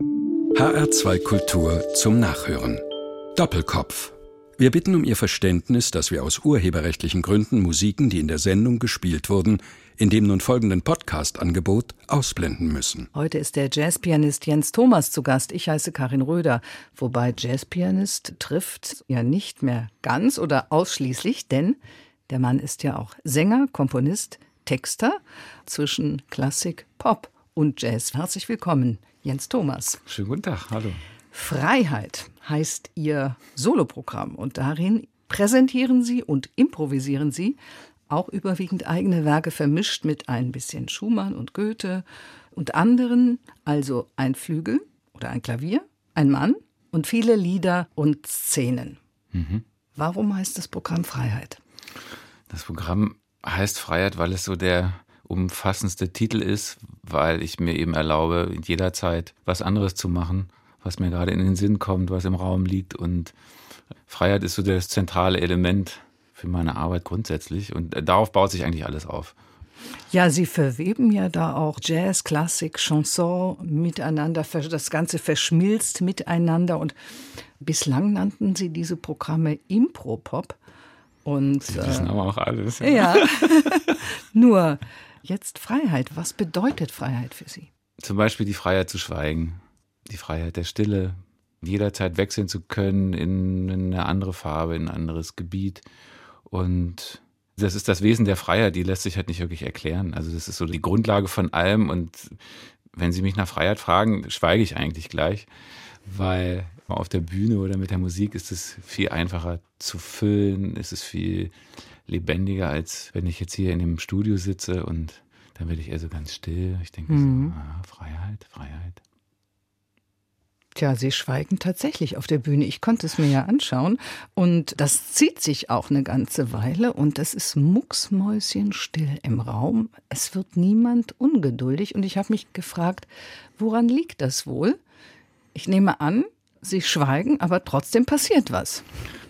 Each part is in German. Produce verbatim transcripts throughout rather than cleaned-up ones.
H R zwei Kultur zum Nachhören. Doppelkopf. Wir bitten um Ihr Verständnis, dass wir aus urheberrechtlichen Gründen Musiken, die in der Sendung gespielt wurden, in dem nun folgenden Podcast-Angebot ausblenden müssen. Heute ist der Jazzpianist Jens Thomas zu Gast. Ich heiße Karin Röder. Wobei Jazzpianist trifft ja nicht mehr ganz oder ausschließlich, denn der Mann ist ja auch Sänger, Komponist, Texter zwischen Klassik, Pop und Jazz. Herzlich willkommen, Jens Thomas. Schönen guten Tag, hallo. Freiheit heißt Ihr Soloprogramm und darin präsentieren Sie und improvisieren Sie auch überwiegend eigene Werke vermischt mit ein bisschen Schumann und Goethe und anderen, also ein Flügel oder ein Klavier, ein Mann und viele Lieder und Szenen. Mhm. Warum heißt das Programm Freiheit? Das Programm heißt Freiheit, weil es so der umfassendste Titel ist, weil ich mir eben erlaube, jederzeit was anderes zu machen, was mir gerade in den Sinn kommt, was im Raum liegt. Und Freiheit ist so das zentrale Element für meine Arbeit grundsätzlich. Und darauf baut sich eigentlich alles auf. Ja, Sie verweben ja da auch Jazz, Klassik, Chanson miteinander. Das Ganze verschmilzt miteinander. Und bislang nannten Sie diese Programme Impro-Pop. Und, Sie wissen äh, aber auch alles. Ja, ja. Nur jetzt Freiheit. Was bedeutet Freiheit für Sie? Zum Beispiel die Freiheit zu schweigen. Die Freiheit der Stille, jederzeit wechseln zu können in eine andere Farbe, in ein anderes Gebiet. Und das ist das Wesen der Freiheit, die lässt sich halt nicht wirklich erklären. Also das ist so die Grundlage von allem. Und wenn Sie mich nach Freiheit fragen, schweige ich eigentlich gleich, weil auf der Bühne oder mit der Musik ist es viel einfacher zu füllen, ist es viel lebendiger, als wenn ich jetzt hier in dem Studio sitze und dann werde ich eher so ganz still. Ich denke mhm. so, ah, Freiheit, Freiheit. Tja, Sie schweigen tatsächlich auf der Bühne. Ich konnte es mir ja anschauen und das zieht sich auch eine ganze Weile und es ist mucksmäuschenstill im Raum. Es wird niemand ungeduldig und ich habe mich gefragt, woran liegt das wohl? Ich nehme an, Sie schweigen, aber trotzdem passiert was.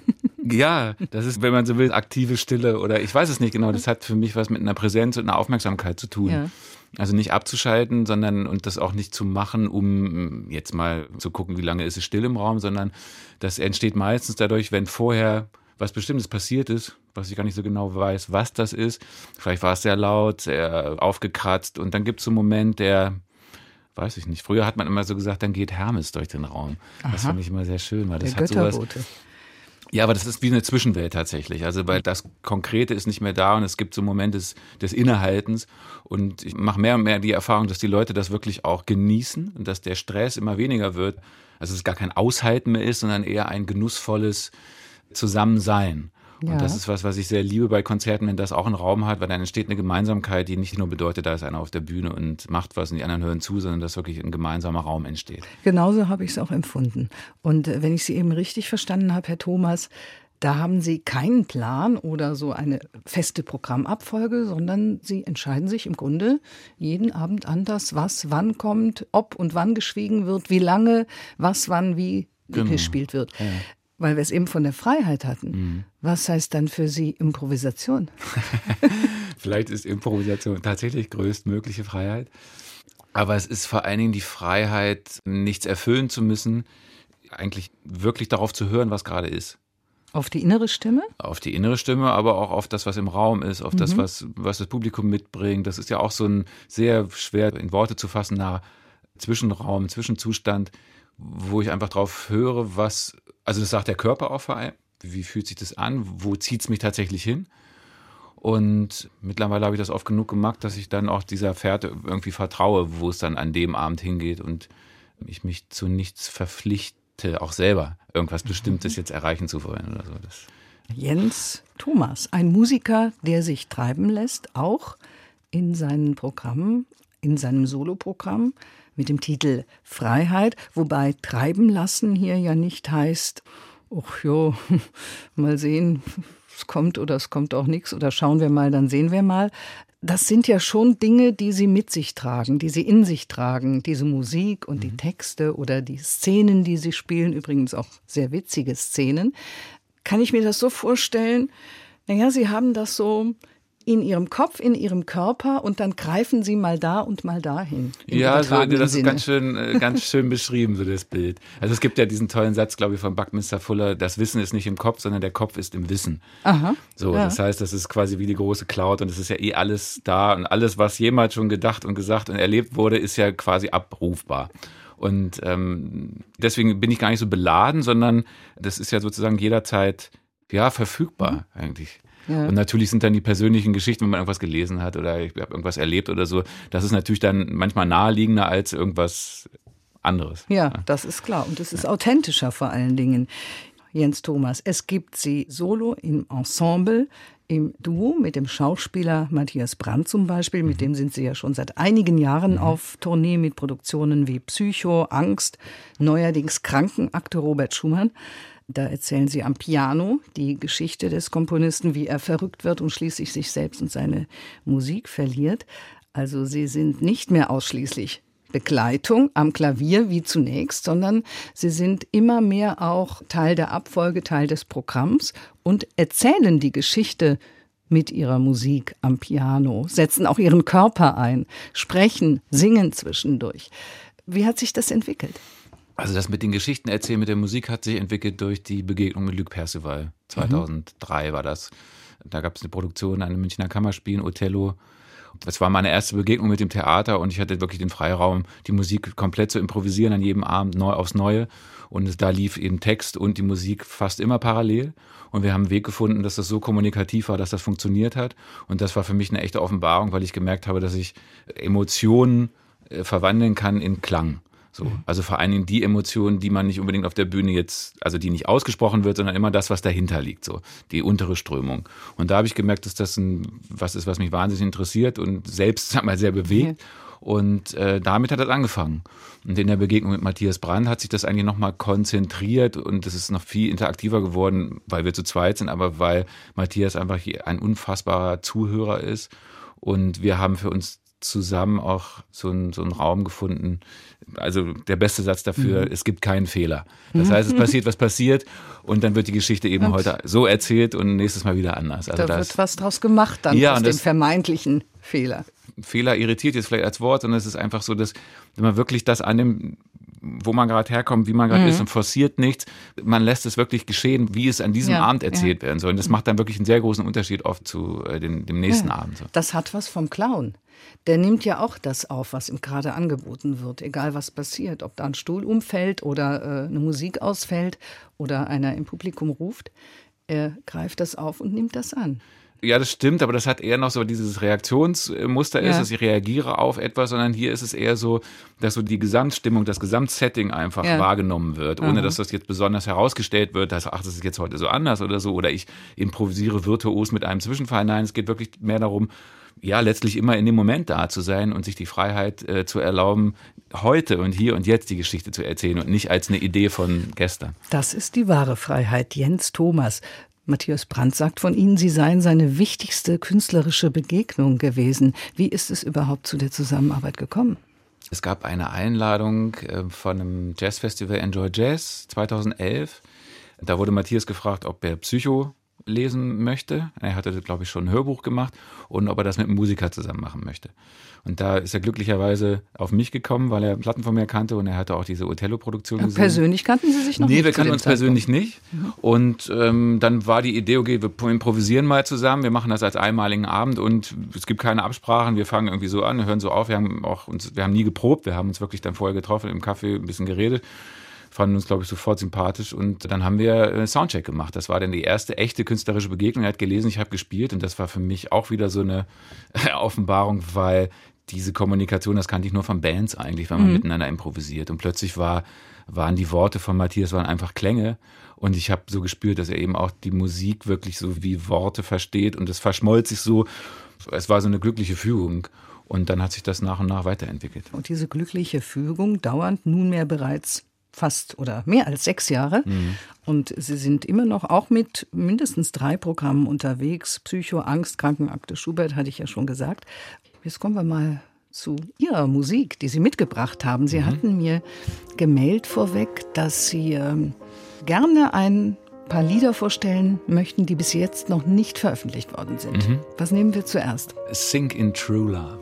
Ja, das ist, wenn man so will, aktive Stille oder ich weiß es nicht genau. Das hat für mich was mit einer Präsenz und einer Aufmerksamkeit zu tun. Ja. Also nicht abzuschalten, sondern und das auch nicht zu machen, um jetzt mal zu gucken, wie lange ist es still im Raum, sondern das entsteht meistens dadurch, wenn vorher was Bestimmtes passiert ist, was ich gar nicht so genau weiß, was das ist. Vielleicht war es sehr laut, sehr aufgekratzt und dann gibt es so einen Moment, der weiß ich nicht. Früher hat man immer so gesagt, dann geht Hermes durch den Raum. Aha. Das fand ich immer sehr schön, weil das Der hat sowas. Götterbote. Ja, aber das ist wie eine Zwischenwelt tatsächlich. Also weil das Konkrete ist nicht mehr da und es gibt so Momente des, des Innehaltens. Und ich mache mehr und mehr die Erfahrung, dass die Leute das wirklich auch genießen und dass der Stress immer weniger wird. Also es gar kein Aushalten mehr ist, sondern eher ein genussvolles Zusammensein. Und ja. das ist was, was ich sehr liebe bei Konzerten, wenn das auch einen Raum hat, weil dann entsteht eine Gemeinsamkeit, die nicht nur bedeutet, da ist einer auf der Bühne und macht was und die anderen hören zu, sondern dass wirklich ein gemeinsamer Raum entsteht. Genauso habe ich es auch empfunden. Und wenn ich Sie eben richtig verstanden habe, Herr Thomas, da haben Sie keinen Plan oder so eine feste Programmabfolge, sondern Sie entscheiden sich im Grunde jeden Abend anders, was wann kommt, ob und wann geschwiegen wird, wie lange, was wann wie genau. gespielt wird. Ja. Weil wir es eben von der Freiheit hatten. Mhm. Was heißt dann für Sie Improvisation? Vielleicht ist Improvisation tatsächlich größtmögliche Freiheit. Aber es ist vor allen Dingen die Freiheit, nichts erfüllen zu müssen, eigentlich wirklich darauf zu hören, was gerade ist. Auf die innere Stimme? Auf die innere Stimme, aber auch auf das, was im Raum ist, auf mhm. das, was, was das Publikum mitbringt. Das ist ja auch so ein sehr schwer in Worte zu fassender Zwischenraum, Zwischenzustand, wo ich einfach drauf höre, was, also das sagt der Körper auch vor allem, wie fühlt sich das an, wo zieht es mich tatsächlich hin? Und mittlerweile habe ich das oft genug gemacht, dass ich dann auch dieser Fährte irgendwie vertraue, wo es dann an dem Abend hingeht und ich mich zu nichts verpflichte, auch selber irgendwas Bestimmtes jetzt erreichen zu wollen oder so. Das Jens Thomas, ein Musiker, der sich treiben lässt, auch in seinen Programmen, in seinem Soloprogramm, mit dem Titel Freiheit, wobei treiben lassen hier ja nicht heißt, ach jo, mal sehen, es kommt oder es kommt auch nichts oder schauen wir mal, dann sehen wir mal. Das sind ja schon Dinge, die Sie mit sich tragen, die Sie in sich tragen, diese Musik und mhm. die Texte oder die Szenen, die Sie spielen, übrigens auch sehr witzige Szenen. Kann ich mir das so vorstellen, naja, Sie haben das so in Ihrem Kopf, in Ihrem Körper und dann greifen Sie mal da und mal dahin. Ja, so, das ist ganz schön, ganz schön beschrieben, so das Bild. Also es gibt ja diesen tollen Satz, glaube ich, von Buckminster Fuller, das Wissen ist nicht im Kopf, sondern der Kopf ist im Wissen. Aha. So, ja. Das heißt, das ist quasi wie die große Cloud und es ist ja eh alles da und alles, was jemals schon gedacht und gesagt und erlebt wurde, ist ja quasi abrufbar. Und ähm, deswegen bin ich gar nicht so beladen, sondern das ist ja sozusagen jederzeit ja verfügbar mhm. eigentlich. Ja. Und natürlich sind dann die persönlichen Geschichten, wenn man irgendwas gelesen hat oder ich habe irgendwas erlebt oder so, das ist natürlich dann manchmal naheliegender als irgendwas anderes. Ja, ja. Das ist klar und es ist ja. authentischer vor allen Dingen. Jens Thomas, es gibt Sie solo im Ensemble, im Duo mit dem Schauspieler Matthias Brandt zum Beispiel, mit dem sind Sie ja schon seit einigen Jahren mhm. auf Tournee mit Produktionen wie Psycho, Angst, neuerdings Krankenakte Robert Schumann. Da erzählen Sie am Piano die Geschichte des Komponisten, wie er verrückt wird und schließlich sich selbst und seine Musik verliert. Also Sie sind nicht mehr ausschließlich Begleitung am Klavier wie zunächst, sondern Sie sind immer mehr auch Teil der Abfolge, Teil des Programms und erzählen die Geschichte mit Ihrer Musik am Piano, setzen auch Ihren Körper ein, sprechen, singen zwischendurch. Wie hat sich das entwickelt? Also das mit den Geschichten erzählen, mit der Musik hat sich entwickelt durch die Begegnung mit Luc Perceval. zweitausenddrei mhm. war das. Da gab es eine Produktion an einem Münchner Kammerspiel, Othello. Das war meine erste Begegnung mit dem Theater und ich hatte wirklich den Freiraum, die Musik komplett zu improvisieren an jedem Abend neu aufs Neue. Und da lief eben Text und die Musik fast immer parallel. Und wir haben einen Weg gefunden, dass das so kommunikativ war, dass das funktioniert hat. Und das war für mich eine echte Offenbarung, weil ich gemerkt habe, dass ich Emotionen äh, verwandeln kann in Klang. So, also vor allen Dingen die Emotionen, die man nicht unbedingt auf der Bühne jetzt, also die nicht ausgesprochen wird, sondern immer das, was dahinter liegt, so die untere Strömung. Und da habe ich gemerkt, dass das ein, was ist, was mich wahnsinnig interessiert und selbst, sag mal, sehr bewegt. Ja. Und äh, damit hat das angefangen. Und in der Begegnung mit Matthias Brandt hat sich das eigentlich nochmal konzentriert und es ist noch viel interaktiver geworden, weil wir zu zweit sind, aber weil Matthias einfach ein unfassbarer Zuhörer ist. Und wir haben für uns zusammen auch so einen, so einen Raum gefunden. Also der beste Satz dafür, mhm. es gibt keinen Fehler. Das heißt, es passiert, was passiert und dann wird die Geschichte eben und heute so erzählt und nächstes Mal wieder anders. Also da das, wird was draus gemacht dann ja, aus dem vermeintlichen Fehler. Fehler irritiert jetzt vielleicht als Wort, sondern es ist einfach so, dass wenn man wirklich das annimmt, wo man gerade herkommt, wie man gerade mhm. ist und forciert nichts, man lässt es wirklich geschehen, wie es an diesem ja, Abend erzählt ja. werden soll. Und das macht dann wirklich einen sehr großen Unterschied oft zu äh, dem, dem nächsten ja. Abend. So. Das hat was vom Clown. Der nimmt ja auch das auf, was ihm gerade angeboten wird, egal was passiert, ob da ein Stuhl umfällt oder äh, eine Musik ausfällt oder einer im Publikum ruft. Er greift das auf und nimmt das an. Ja, das stimmt, aber das hat eher noch so dieses Reaktionsmuster ist, ja. dass ich reagiere auf etwas, sondern hier ist es eher so, dass so die Gesamtstimmung, das Gesamtsetting einfach ja. wahrgenommen wird, ohne Aha. dass das jetzt besonders herausgestellt wird, dass ach, das ist jetzt heute so anders oder so, oder ich improvisiere virtuos mit einem Zwischenfall. Nein, es geht wirklich mehr darum, ja, letztlich immer in dem Moment da zu sein und sich die Freiheit äh, zu erlauben, heute und hier und jetzt die Geschichte zu erzählen und nicht als eine Idee von gestern. Das ist die wahre Freiheit. Jens Thomas. Matthias Brandt sagt von Ihnen, Sie seien seine wichtigste künstlerische Begegnung gewesen. Wie ist es überhaupt zu der Zusammenarbeit gekommen? Es gab eine Einladung von einem Jazzfestival Enjoy Jazz zweitausendelf. Da wurde Matthias gefragt, ob er Psycho lesen möchte. Er hatte, glaube ich, schon ein Hörbuch gemacht und ob er das mit einem Musiker zusammen machen möchte. Und da ist er glücklicherweise auf mich gekommen, weil er Platten von mir kannte und er hatte auch diese Othello-Produktion gesehen. Persönlich kannten Sie sich noch nee, nicht? Nee, wir kannten uns Zeitpunkt. persönlich nicht. Mhm. Und ähm, dann war die Idee, okay, wir improvisieren mal zusammen, wir machen das als einmaligen Abend und es gibt keine Absprachen, wir fangen irgendwie so an, hören so auf, wir haben auch uns, wir haben nie geprobt, wir haben uns wirklich dann vorher getroffen, im Café ein bisschen geredet, fanden uns, glaube ich, sofort sympathisch und dann haben wir Soundcheck gemacht. Das war dann die erste echte künstlerische Begegnung. Er hat gelesen, ich habe gespielt und das war für mich auch wieder so eine Offenbarung, weil diese Kommunikation, das kannte ich nur von Bands eigentlich, wenn man mhm. miteinander improvisiert und plötzlich war, waren die Worte von Matthias waren einfach Klänge und ich habe so gespürt, dass er eben auch die Musik wirklich so wie Worte versteht und es verschmolz sich so, es war so eine glückliche Fügung. Und dann hat sich das nach und nach weiterentwickelt. Und diese glückliche Fügung dauert nunmehr bereits fast oder mehr als sechs Jahre. Mhm. Und Sie sind immer noch auch mit mindestens drei Programmen unterwegs. Psycho, Angst, Krankenakte Schubert, hatte ich ja schon gesagt. Jetzt kommen wir mal zu Ihrer Musik, die Sie mitgebracht haben. Sie mhm. hatten mir gemeldet vorweg, dass Sie ähm, gerne ein ein paar Lieder vorstellen möchten, die bis jetzt noch nicht veröffentlicht worden sind. Mhm. Was nehmen wir zuerst? Sink in True Love.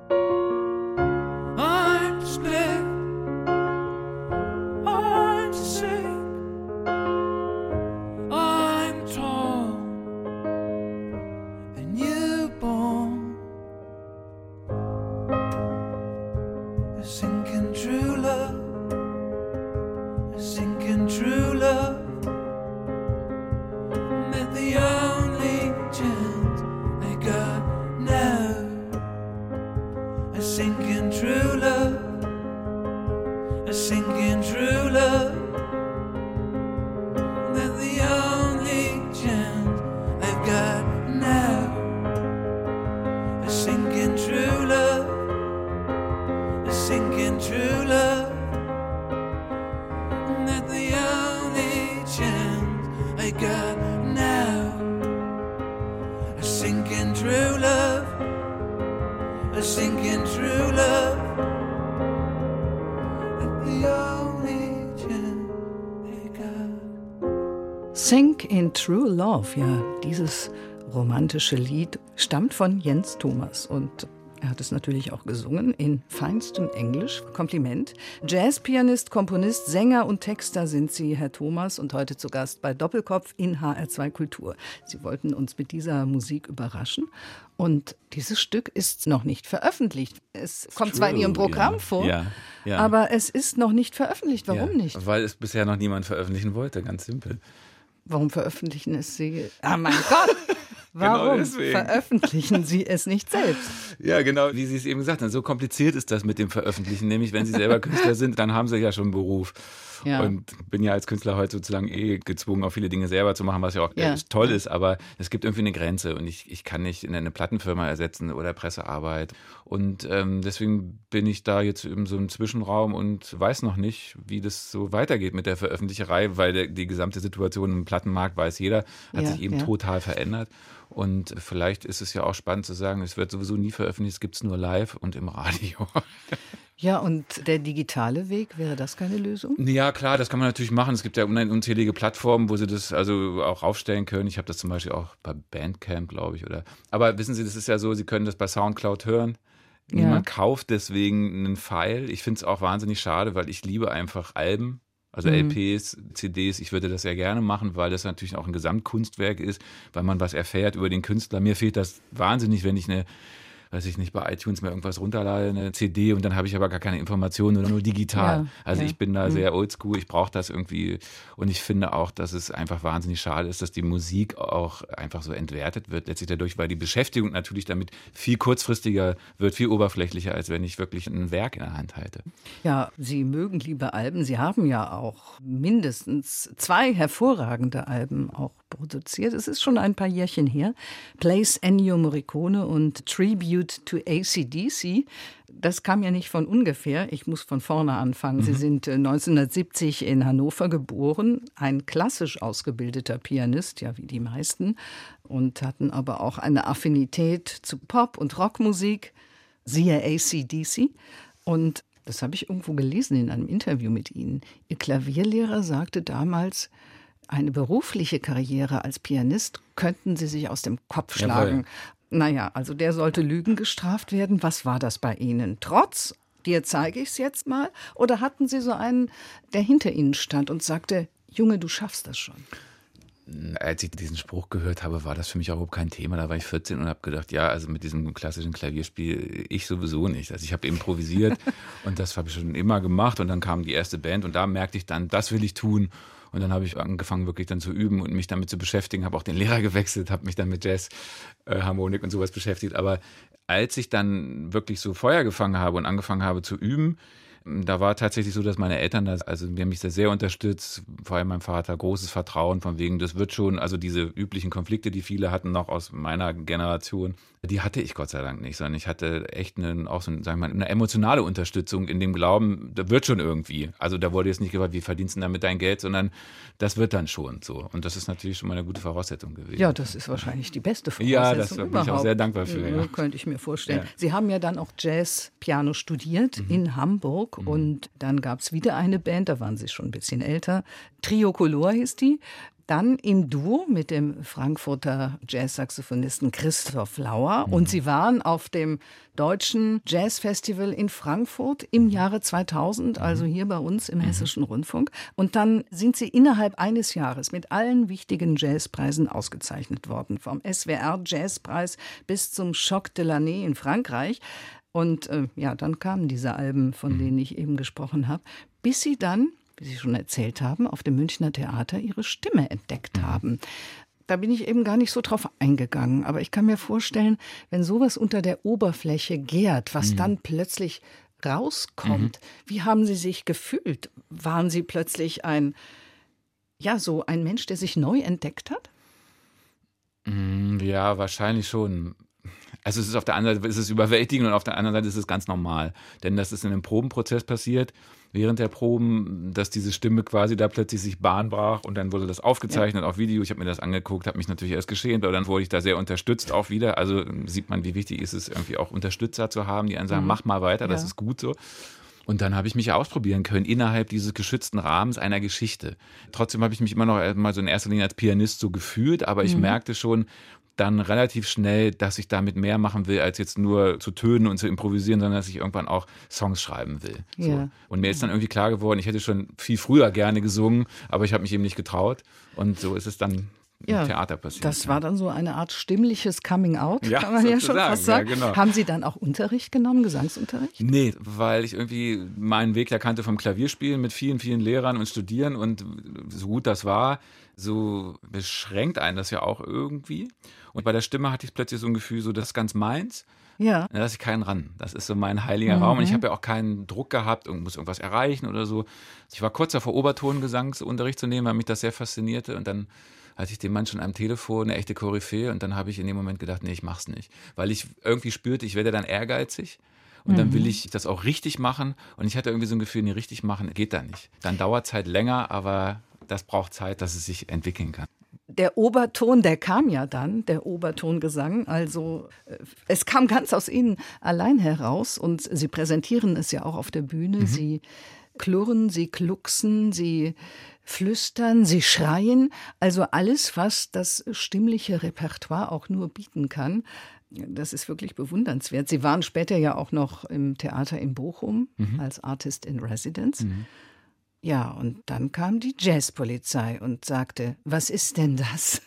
Sink in True Love, ja, dieses romantische Lied stammt von Jens Thomas und er hat es natürlich auch gesungen in feinstem Englisch. Kompliment. Jazzpianist, Komponist, Sänger und Texter sind Sie, Herr Thomas, und heute zu Gast bei Doppelkopf in H R zwei Kultur. Sie wollten uns mit dieser Musik überraschen und dieses Stück ist noch nicht veröffentlicht. Es kommt zwar in Ihrem Programm ja. vor, ja, ja. aber es ist noch nicht veröffentlicht. Warum ja, nicht? Weil es bisher noch niemand veröffentlichen wollte, ganz simpel. Warum veröffentlichen es Sie? Ah, mein Gott! Warum genau veröffentlichen Sie es nicht selbst? Ja, genau, wie Sie es eben gesagt haben. So kompliziert ist das mit dem Veröffentlichen. Nämlich, wenn Sie selber Künstler sind, dann haben Sie ja schon einen Beruf. Ja. Und bin ja als Künstler heute sozusagen eh gezwungen, auch viele Dinge selber zu machen, was ja auch ja. toll ist. Aber es gibt irgendwie eine Grenze und ich, ich kann nicht in eine Plattenfirma ersetzen oder Pressearbeit. Und ähm, deswegen bin ich da jetzt in so einem Zwischenraum und weiß noch nicht, wie das so weitergeht mit der Veröffentlicherei, weil der, die gesamte Situation im Plattenmarkt, weiß jeder, hat ja, sich eben ja. total verändert. Und vielleicht ist es ja auch spannend zu sagen, es wird sowieso nie veröffentlicht, es gibt es nur live und im Radio. Ja, und der digitale Weg, wäre das keine Lösung? Ja, klar, das kann man natürlich machen. Es gibt ja unzählige Plattformen, wo Sie das also auch aufstellen können. Ich habe das zum Beispiel auch bei Bandcamp, glaube ich. Oder. Aber wissen Sie, das ist ja so, Sie können das bei Soundcloud hören. Ja. Niemand kauft deswegen einen File. Ich finde es auch wahnsinnig schade, weil ich liebe einfach Alben. Also mhm. L Ps, C Ds, ich würde das sehr gerne machen, weil das natürlich auch ein Gesamtkunstwerk ist, weil man was erfährt über den Künstler. Mir fehlt das wahnsinnig, wenn ich eine, weiß ich nicht, bei iTunes mir irgendwas runterlade, eine C D und dann habe ich aber gar keine Informationen oder nur digital. Ja, also ja. ich bin da mhm. sehr oldschool, ich brauche das irgendwie und ich finde auch, dass es einfach wahnsinnig schade ist, dass die Musik auch einfach so entwertet wird, letztlich dadurch, weil die Beschäftigung natürlich damit viel kurzfristiger wird, viel oberflächlicher, als wenn ich wirklich ein Werk in der Hand halte. Ja, Sie mögen liebe Alben, Sie haben ja auch mindestens zwei hervorragende Alben auch produziert. Es ist schon ein paar Jährchen her. Plays Ennio Morricone und Tribute to A C D C. Das kam ja nicht von ungefähr. Ich muss von vorne anfangen. Mhm. Sie sind neunzehnhundertsiebzig in Hannover geboren, ein klassisch ausgebildeter Pianist, ja wie die meisten, und hatten aber auch eine Affinität zu Pop- und Rockmusik, siehe A C D C. Und das habe ich irgendwo gelesen in einem Interview mit Ihnen. Ihr Klavierlehrer sagte damals, eine berufliche Karriere als Pianist könnten Sie sich aus dem Kopf schlagen. Jawohl. Naja, also der sollte Lügen gestraft werden. Was war das bei Ihnen? Trotz, dir zeige ich es jetzt mal? Oder hatten Sie so einen, der hinter Ihnen stand und sagte, Junge, du schaffst das schon? Als ich diesen Spruch gehört habe, war das für mich auch überhaupt kein Thema. Da war ich vierzehn und habe gedacht, ja, also mit diesem klassischen Klavierspiel, ich sowieso nicht. Also ich habe improvisiert und das habe ich schon immer gemacht. Und dann kam die erste Band und da merkte ich dann, das will ich tun. Und dann habe ich angefangen, wirklich dann zu üben und mich damit zu beschäftigen, habe auch den Lehrer gewechselt, habe mich dann mit Jazz, äh, Harmonik und sowas beschäftigt. Aber als ich dann wirklich so Feuer gefangen habe und angefangen habe zu üben, da war tatsächlich so, dass meine Eltern, das, also die haben mich sehr, sehr unterstützt, vor allem mein Vater, großes Vertrauen von wegen, das wird schon, also diese üblichen Konflikte, die viele hatten noch aus meiner Generation, die hatte ich Gott sei Dank nicht, sondern ich hatte echt eine, auch so, sagen wir mal, eine emotionale Unterstützung in dem Glauben, da wird schon irgendwie. Also da wurde jetzt nicht gesagt, wie verdienst du damit dein Geld, sondern das wird dann schon so. Und das ist natürlich schon mal eine gute Voraussetzung gewesen. Ja, das ist wahrscheinlich die beste Voraussetzung Ja, das bin überhaupt. ich auch sehr dankbar für. Ja. Könnte ich mir vorstellen. Ja. Sie haben ja dann auch Jazz-Piano studiert mhm. in Hamburg mhm. und dann gab es wieder eine Band, da waren Sie schon ein bisschen älter. Trio Color hieß die. Dann im Duo mit dem Frankfurter Jazzsaxophonisten Christoph Lauer. Mhm. Und Sie waren auf dem Deutschen Jazzfestival in Frankfurt im Jahre zweitausend, also hier bei uns im Hessischen Rundfunk. Und dann sind Sie innerhalb eines Jahres mit allen wichtigen Jazzpreisen ausgezeichnet worden. Vom S W R Jazzpreis bis zum Choc de l'Année in Frankreich. Und äh, ja, dann kamen diese Alben, von denen ich eben gesprochen habe, bis Sie dann, wie Sie schon erzählt haben, auf dem Münchner Theater Ihre Stimme entdeckt mhm. haben. Da bin ich eben gar nicht so drauf eingegangen. Aber ich kann mir vorstellen, wenn sowas unter der Oberfläche gärt, was mhm. dann plötzlich rauskommt, mhm. wie haben Sie sich gefühlt? Waren Sie plötzlich ein, ja, so ein Mensch, der sich neu entdeckt hat? Ja, wahrscheinlich schon. Also es ist auf der einen Seite ist es überwältigend und auf der anderen Seite ist es ganz normal. Denn das ist in einem Probenprozess passiert, während der Proben, dass diese Stimme quasi da plötzlich sich Bahn brach und dann wurde das aufgezeichnet ja. auf Video. Ich habe mir das angeguckt, habe mich natürlich erst geschämt, aber dann wurde ich da sehr unterstützt auch wieder. Also sieht man, wie wichtig ist es, irgendwie auch Unterstützer zu haben, die einen sagen, mhm. mach mal weiter, das ja. ist gut so. Und dann habe ich mich ausprobieren können innerhalb dieses geschützten Rahmens einer Geschichte. Trotzdem habe ich mich immer noch mal so in erster Linie als Pianist so gefühlt, aber ich mhm. merkte schon dann relativ schnell, dass ich damit mehr machen will, als jetzt nur zu tönen und zu improvisieren, sondern dass ich irgendwann auch Songs schreiben will. So. Ja. Und mir ist dann irgendwie klar geworden, ich hätte schon viel früher gerne gesungen, aber ich habe mich eben nicht getraut. Und so ist es dann im ja, Theater passiert. Das war dann so eine Art stimmliches Coming-out, ja, kann man ja schon fast sagen. Ja, genau. Haben Sie dann auch Unterricht genommen, Gesangsunterricht? Nee, weil ich irgendwie meinen Weg erkannte vom Klavierspielen mit vielen, vielen Lehrern und Studieren und so gut das war, so beschränkt einen das ja auch irgendwie. Und bei der Stimme hatte ich plötzlich so ein Gefühl, so das ist ganz meins. Ja. Da lasse ich keinen ran. Das ist so mein heiliger mhm. Raum. Und ich habe ja auch keinen Druck gehabt und muss irgendwas erreichen oder so. Ich war kurz davor, Obertongesangsunterricht zu nehmen, weil mich das sehr faszinierte. Und dann hatte ich den Mann schon am Telefon, eine echte Koryphäe. Und dann habe ich in dem Moment gedacht, nee, ich mach's nicht. Weil ich irgendwie spürte, ich werde dann ehrgeizig. Und dann will ich das auch richtig machen. Und ich hatte irgendwie so ein Gefühl, nee, richtig machen geht da nicht. Dann dauert es halt länger, aber das braucht Zeit, dass es sich entwickeln kann. Der Oberton, der kam ja dann, der Obertongesang, also es kam ganz aus Ihnen allein heraus und Sie präsentieren es ja auch auf der Bühne. Mhm. Sie klurren, Sie glucksen, Sie flüstern, Sie schreien, also alles, was das stimmliche Repertoire auch nur bieten kann. Das ist wirklich bewundernswert. Sie waren später ja auch noch im Theater in Bochum mhm. als Artist in Residence. Mhm. Ja, und dann kam die Jazzpolizei und sagte, was ist denn das?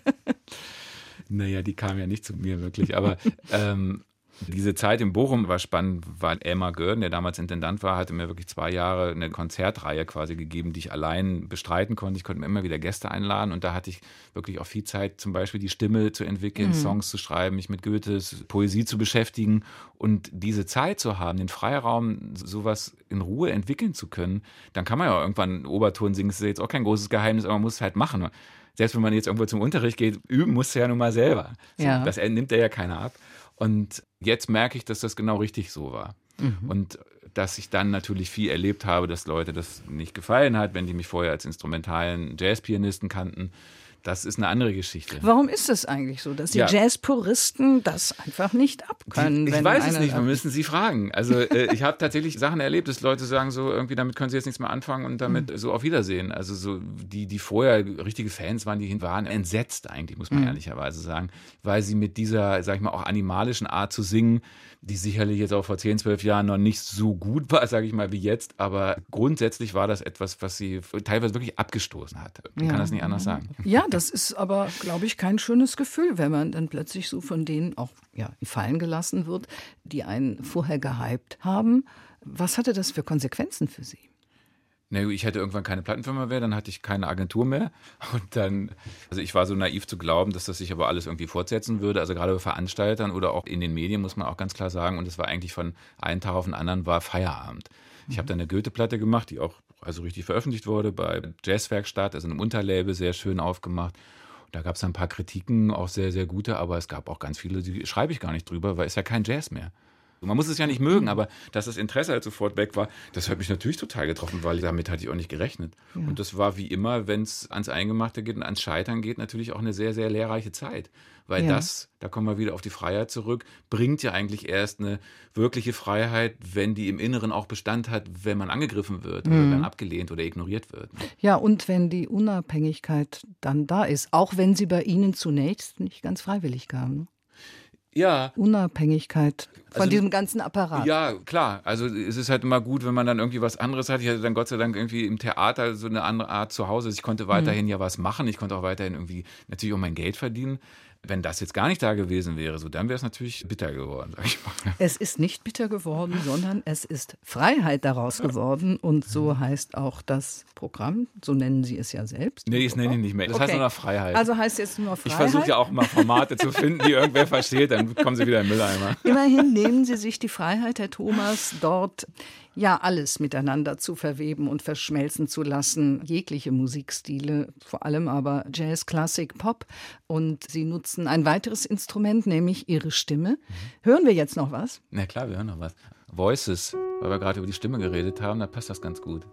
Naja, die kam ja nicht zu mir wirklich, aber ähm, diese Zeit in Bochum war spannend, weil Elmar Görden, der damals Intendant war, hatte mir wirklich zwei Jahre eine Konzertreihe quasi gegeben, die ich allein bestreiten konnte. Ich konnte mir immer wieder Gäste einladen und da hatte ich wirklich auch viel Zeit, zum Beispiel die Stimme zu entwickeln, mhm. Songs zu schreiben, mich mit Goethes Poesie zu beschäftigen und diese Zeit zu haben, den Freiraum, sowas in Ruhe entwickeln zu können, dann kann man ja irgendwann Oberton singen, das ist jetzt auch kein großes Geheimnis, aber man muss es halt machen. Selbst wenn man jetzt irgendwo zum Unterricht geht, üben muss ja nun mal selber. Ja. Das nimmt ja keiner ab. Und jetzt merke ich, dass das genau richtig so war. Mhm. Und dass ich dann natürlich viel erlebt habe, dass Leute das nicht gefallen hat, wenn die mich vorher als instrumentalen Jazzpianisten kannten. Das ist eine andere Geschichte. Warum ist es eigentlich so, dass die ja. Jazzpuristen das einfach nicht abkönnen? Die, ich weiß es nicht, wir müssen sie fragen. Also äh, ich habe tatsächlich Sachen erlebt, dass Leute sagen so, irgendwie damit können sie jetzt nichts mehr anfangen und damit mhm. so auf Wiedersehen. Also so die, die vorher richtige Fans waren, die waren entsetzt eigentlich, muss man mhm. ehrlicherweise sagen, weil sie mit dieser, sag ich mal, auch animalischen Art zu singen, die sicherlich jetzt auch vor zehn, zwölf Jahren noch nicht so gut war, sage ich mal, wie jetzt. Aber grundsätzlich war das etwas, was sie teilweise wirklich abgestoßen hat. Man ja. kann das nicht anders sagen. Ja, das ist aber, glaube ich, kein schönes Gefühl, wenn man dann plötzlich so von denen auch ja, fallen gelassen wird, die einen vorher gehypt haben. Was hatte das für Konsequenzen für Sie? Nee, ich hätte irgendwann keine Plattenfirma mehr, dann hatte ich keine Agentur mehr. Und dann, also ich war so naiv zu glauben, dass das sich aber alles irgendwie fortsetzen würde. Also gerade bei Veranstaltern oder auch in den Medien, muss man auch ganz klar sagen. Und es war eigentlich von einem Tag auf den anderen war Feierabend. Ich habe dann eine Goethe-Platte gemacht, die auch also richtig veröffentlicht wurde bei Jazzwerkstatt, also einem Unterlabel, sehr schön aufgemacht. Da gab es ein paar Kritiken, auch sehr, sehr gute, aber es gab auch ganz viele, die schreibe ich gar nicht drüber, weil es ja kein Jazz mehr. Man muss es ja nicht mögen, aber dass das Interesse halt sofort weg war, das hat mich natürlich total getroffen, weil damit hatte ich auch nicht gerechnet. Ja. Und das war wie immer, wenn es ans Eingemachte geht und ans Scheitern geht, natürlich auch eine sehr, sehr lehrreiche Zeit. Weil ja. das, da kommen wir wieder auf die Freiheit zurück, bringt ja eigentlich erst eine wirkliche Freiheit, wenn die im Inneren auch Bestand hat, wenn man angegriffen wird mhm. oder dann abgelehnt oder ignoriert wird. Ja, und wenn die Unabhängigkeit dann da ist, auch wenn sie bei Ihnen zunächst nicht ganz freiwillig kam. Ja. Unabhängigkeit von also, diesem ganzen Apparat. Ja, klar. Also es ist halt immer gut, wenn man dann irgendwie was anderes hat. Ich hatte dann Gott sei Dank irgendwie im Theater so eine andere Art zu Hause. Ich konnte weiterhin mhm. ja was machen. Ich konnte auch weiterhin irgendwie natürlich auch mein Geld verdienen. Wenn das jetzt gar nicht da gewesen wäre, so dann wäre es natürlich bitter geworden, sag ich mal. Es ist nicht bitter geworden, sondern es ist Freiheit daraus geworden. Und so heißt auch das Programm, so nennen Sie es ja selbst. Nee, ich nenne ihn nicht mehr. Das okay. heißt nur noch Freiheit. Also heißt jetzt nur noch Freiheit. Ich versuche ja auch mal Formate zu finden, die irgendwer versteht, dann kommen Sie wieder im Mülleimer. Immerhin nehmen Sie sich die Freiheit, Herr Thomas, dort ja alles miteinander zu verweben und verschmelzen zu lassen. Jegliche Musikstile, vor allem aber Jazz, Klassik, Pop. Und Sie nutzen ein weiteres Instrument, nämlich Ihre Stimme. Mhm. Hören wir jetzt noch was? Na klar, wir hören noch was. Voices, weil wir gerade über die Stimme geredet haben, da passt das ganz gut.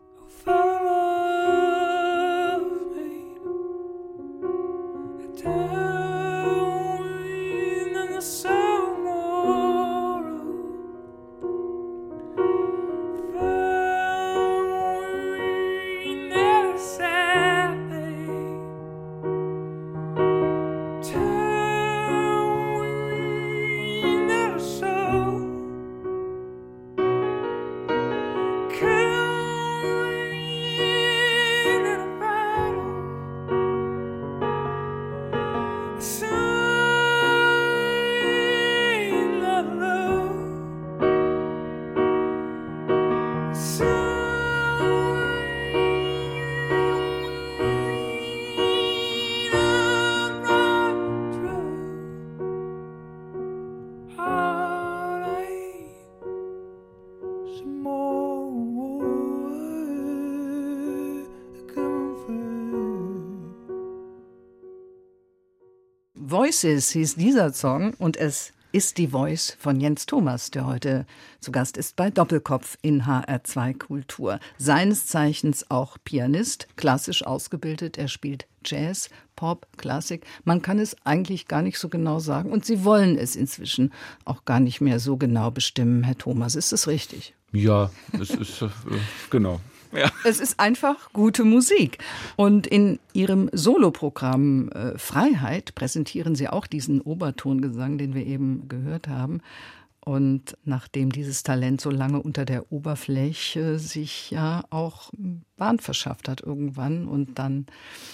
Voices hieß dieser Song und es ist die Voice von Jens Thomas, der heute zu Gast ist bei Doppelkopf in H R zwei Kultur. Seines Zeichens auch Pianist, klassisch ausgebildet. Er spielt Jazz, Pop, Klassik. Man kann es eigentlich gar nicht so genau sagen und Sie wollen es inzwischen auch gar nicht mehr so genau bestimmen, Herr Thomas. Ist das richtig? Ja, es ist äh, genau. Ja. Es ist einfach gute Musik. Und in Ihrem Soloprogramm äh, Freiheit präsentieren Sie auch diesen Obertongesang, den wir eben gehört haben. Und nachdem dieses Talent so lange unter der Oberfläche sich ja auch Bahn verschafft hat irgendwann und dann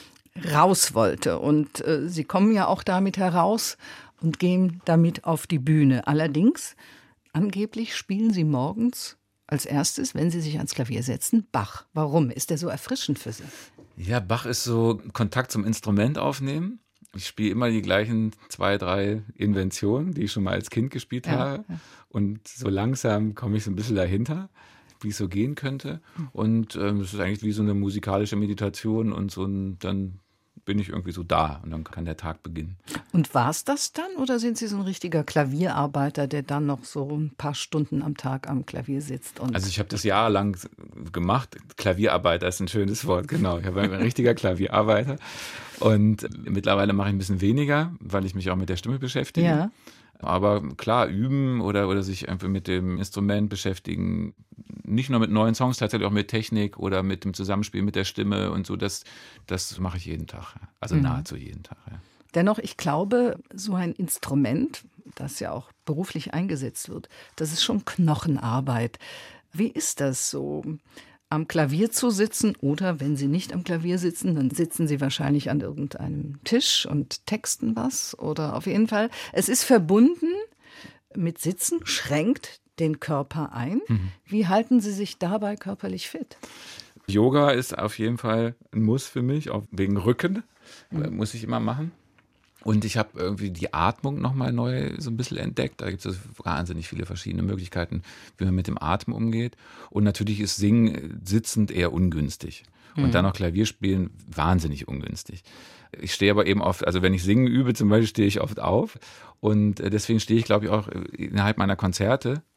raus wollte. Und äh, Sie kommen ja auch damit heraus und gehen damit auf die Bühne. Allerdings, angeblich spielen Sie morgens als erstes, wenn Sie sich ans Klavier setzen, Bach. Warum? Ist der so erfrischend für Sie? Ja, Bach ist so Kontakt zum Instrument aufnehmen. Ich spiele immer die gleichen zwei, drei Inventionen, die ich schon mal als Kind gespielt ja, habe. Ja. Und so langsam komme ich so ein bisschen dahinter, wie es so gehen könnte. Und ähm, es ist eigentlich wie so eine musikalische Meditation und so ein, dann bin ich irgendwie so da und dann kann der Tag beginnen. Und war es das dann oder sind Sie so ein richtiger Klavierarbeiter, der dann noch so ein paar Stunden am Tag am Klavier sitzt? Und also ich habe das jahrelang gemacht. Klavierarbeiter ist ein schönes Wort, genau. Ich bin ein richtiger Klavierarbeiter und mittlerweile mache ich ein bisschen weniger, weil ich mich auch mit der Stimme beschäftige. Ja. Aber klar, üben oder, oder sich einfach mit dem Instrument beschäftigen, nicht nur mit neuen Songs, tatsächlich auch mit Technik oder mit dem Zusammenspiel mit der Stimme und so, das, das mache ich jeden Tag, also mhm. nahezu jeden Tag. Ja. Dennoch, ich glaube, so ein Instrument, das ja auch beruflich eingesetzt wird, das ist schon Knochenarbeit. Wie ist das so? Am Klavier zu sitzen oder wenn Sie nicht am Klavier sitzen, dann sitzen Sie wahrscheinlich an irgendeinem Tisch und texten was oder auf jeden Fall. Es ist verbunden mit Sitzen, schränkt den Körper ein. Mhm. Wie halten Sie sich dabei körperlich fit? Yoga ist auf jeden Fall ein Muss für mich, auch wegen Rücken, mhm. muss ich immer machen. Und ich habe irgendwie die Atmung nochmal neu so ein bisschen entdeckt. Da gibt es wahnsinnig viele verschiedene Möglichkeiten, wie man mit dem Atem umgeht. Und natürlich ist Singen sitzend eher ungünstig. Und mhm. dann noch Klavier spielen, wahnsinnig ungünstig. Ich stehe aber eben oft, also wenn ich Singen übe zum Beispiel, stehe ich oft auf. Und deswegen stehe ich, glaube ich, auch innerhalb meiner Konzerte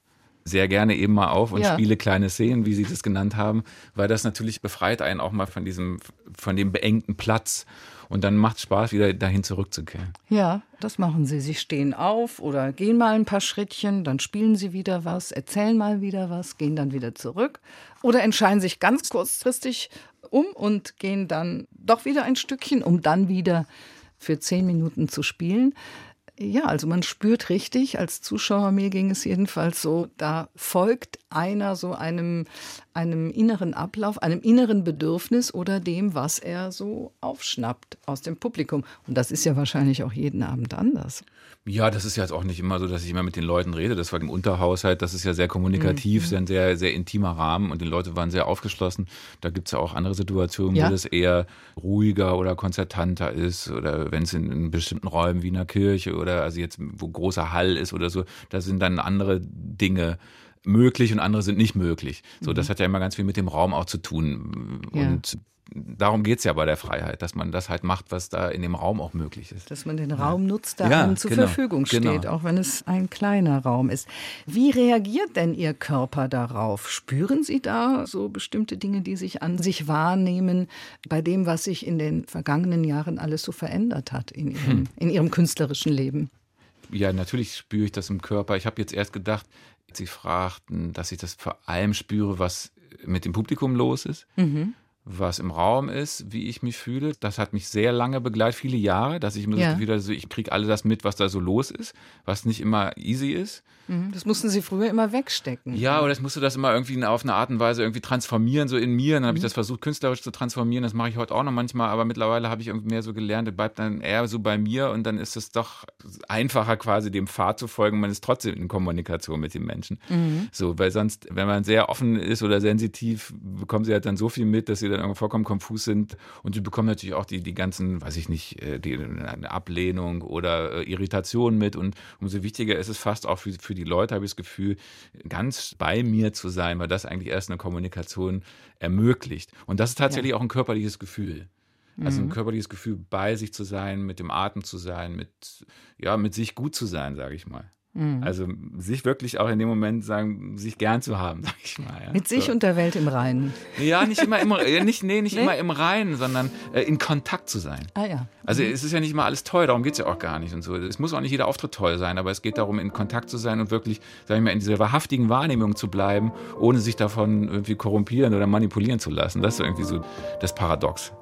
sehr gerne eben mal auf und ja. spiele kleine Szenen, wie Sie das genannt haben, weil das natürlich befreit einen auch mal von diesem, von dem beengten Platz. Und dann macht es Spaß, wieder dahin zurückzukehren. Ja, das machen Sie. Sie stehen auf oder gehen mal ein paar Schrittchen, dann spielen Sie wieder was, erzählen mal wieder was, gehen dann wieder zurück oder entscheiden sich ganz kurzfristig um und gehen dann doch wieder ein Stückchen, um dann wieder für zehn Minuten zu spielen. Ja, also man spürt richtig, als Zuschauer, mir ging es jedenfalls so, da folgt einer so einem, einem inneren Ablauf, einem inneren Bedürfnis oder dem, was er so aufschnappt aus dem Publikum. Und das ist ja wahrscheinlich auch jeden Abend anders. Ja, das ist ja jetzt auch nicht immer so, dass ich immer mit den Leuten rede. Das war im Unterhaushalt, das ist ja sehr kommunikativ, mhm. ein sehr, sehr intimer Rahmen und die Leute waren sehr aufgeschlossen. Da gibt es ja auch andere Situationen, ja. wo das eher ruhiger oder konzertanter ist oder wenn es in, in bestimmten Räumen wie in einer Kirche oder also jetzt, wo großer Hall ist oder so, da sind dann andere Dinge möglich und andere sind nicht möglich. So, mhm. das hat ja immer ganz viel mit dem Raum auch zu tun. Ja. Und darum geht es ja bei der Freiheit, dass man das halt macht, was da in dem Raum auch möglich ist. Dass man den Raum nutzt, der ja, einem zur genau, Verfügung steht, genau. auch wenn es ein kleiner Raum ist. Wie reagiert denn Ihr Körper darauf? Spüren Sie da so bestimmte Dinge, die sich an sich wahrnehmen, bei dem, was sich in den vergangenen Jahren alles so verändert hat in Ihrem, hm. in Ihrem künstlerischen Leben? Ja, natürlich spüre ich das im Körper. Ich habe jetzt erst gedacht, Sie fragten, dass ich das vor allem spüre, was mit dem Publikum los ist. Mhm. Was im Raum ist, wie ich mich fühle. Das hat mich sehr lange begleitet, viele Jahre, dass ich mir ja. das Gefühl hatte, ich kriege alles das mit, was da so los ist, was nicht immer easy ist. Das mussten Sie früher immer wegstecken. Ja, oder ich musste das immer irgendwie auf eine Art und Weise irgendwie transformieren, so in mir. Dann habe mhm. ich das versucht, künstlerisch zu transformieren. Das mache ich heute auch noch manchmal, aber mittlerweile habe ich irgendwie mehr so gelernt, das bleibt dann eher so bei mir und dann ist es doch einfacher, quasi dem Pfad zu folgen. Man ist trotzdem in Kommunikation mit den Menschen. Mhm. So, weil sonst, wenn man sehr offen ist oder sensitiv, bekommen sie halt dann so viel mit, dass sie dann irgendwie vollkommen konfus sind und sie bekommen natürlich auch die, die ganzen, weiß ich nicht, die eine Ablehnung oder Irritation mit und umso wichtiger ist es fast auch für, für die Leute, habe ich das Gefühl, ganz bei mir zu sein, weil das eigentlich erst eine Kommunikation ermöglicht. Und das ist tatsächlich ja. auch ein körperliches Gefühl. Also ein körperliches Gefühl, bei sich zu sein, mit dem Atem zu sein, mit, ja, mit sich gut zu sein, sage ich mal. Mhm. Also sich wirklich auch in dem Moment sagen, sich gern zu haben, sag ich mal. Ja. Mit sich so. Und der Welt im Reinen. Ja, nicht immer im, nicht, nee, nicht nee? immer im Reinen, sondern äh, in Kontakt zu sein. Ah ja. Also mhm. es ist ja nicht immer alles toll, darum geht es ja auch gar nicht und so. Es muss auch nicht jeder Auftritt toll sein, aber es geht darum, in Kontakt zu sein und wirklich, sag ich mal, in dieser wahrhaftigen Wahrnehmung zu bleiben, ohne sich davon irgendwie korrumpieren oder manipulieren zu lassen. Das ist irgendwie so das Paradox.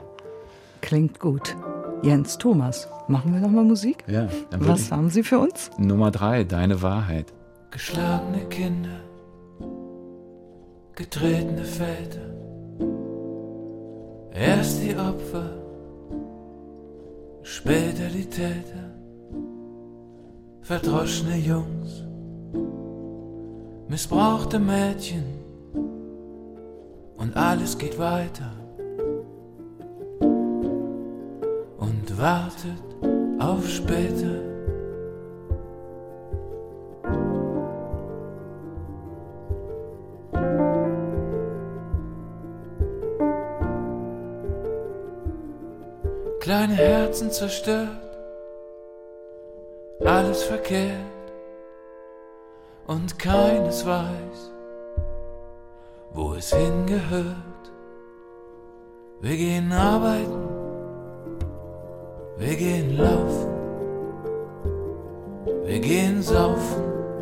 Klingt gut. Jens Thomas, machen wir noch mal Musik? Ja. Dann Was haben Sie für uns? Nummer drei, Deine Wahrheit. Geschlagene Kinder, getretene Väter, erst die Opfer, später die Täter, verdroschene Jungs, missbrauchte Mädchen und alles geht weiter. Und wartet auf später. Kleine Herzen zerstört, alles verkehrt und keines weiß, wo es hingehört. Wir gehen arbeiten, wir gehen laufen, wir gehen saufen,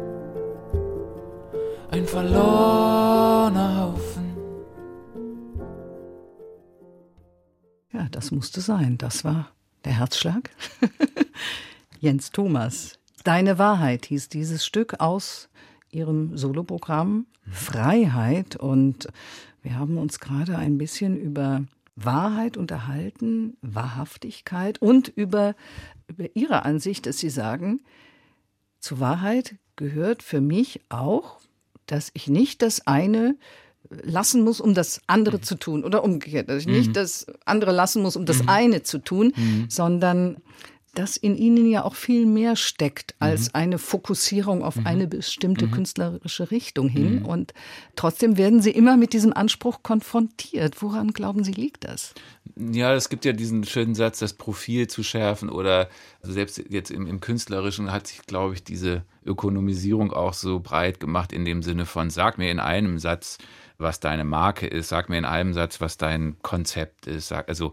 ein verlorener Haufen. Ja, das musste sein. Das war der Herzschlag. Jens Thomas, Deine Wahrheit hieß dieses Stück aus Ihrem Soloprogramm Freiheit. Und wir haben uns gerade ein bisschen über Wahrheit unterhalten, Wahrhaftigkeit und über, über Ihre Ansicht, dass Sie sagen, zur Wahrheit gehört für mich auch, dass ich nicht das eine lassen muss, um das andere mhm. zu tun oder umgekehrt, dass ich mhm. nicht das andere lassen muss, um das mhm. eine zu tun, mhm. sondern dass in Ihnen ja auch viel mehr steckt als mhm. eine Fokussierung auf mhm. eine bestimmte mhm. künstlerische Richtung hin. Mhm. Und trotzdem werden Sie immer mit diesem Anspruch konfrontiert. Woran glauben Sie, liegt das? Ja, es gibt ja diesen schönen Satz, das Profil zu schärfen oder also selbst jetzt im, im Künstlerischen hat sich, glaube ich, diese Ökonomisierung auch so breit gemacht in dem Sinne von, sag mir in einem Satz, was deine Marke ist, sag mir in einem Satz, was dein Konzept ist, sag, also